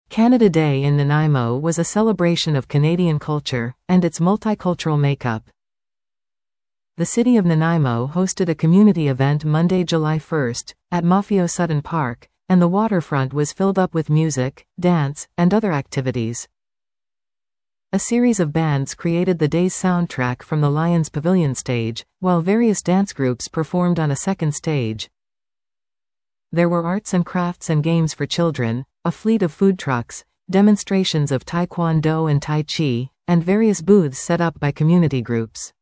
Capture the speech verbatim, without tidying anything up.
Canada Day in Nanaimo was a celebration of Canadian culture and its multicultural makeup. The city of Nanaimo hosted a community event Monday, July first, at Mafio Sutton Park, and the waterfront was filled up with music, dance, and other activities. A series of bands created the day's soundtrack from the Lions Pavilion stage, while various dance groups performed on a second stage. There were arts and crafts and games for children, a fleet of food trucks, demonstrations of Taekwondo and Tai Chi, and various booths set up by community groups.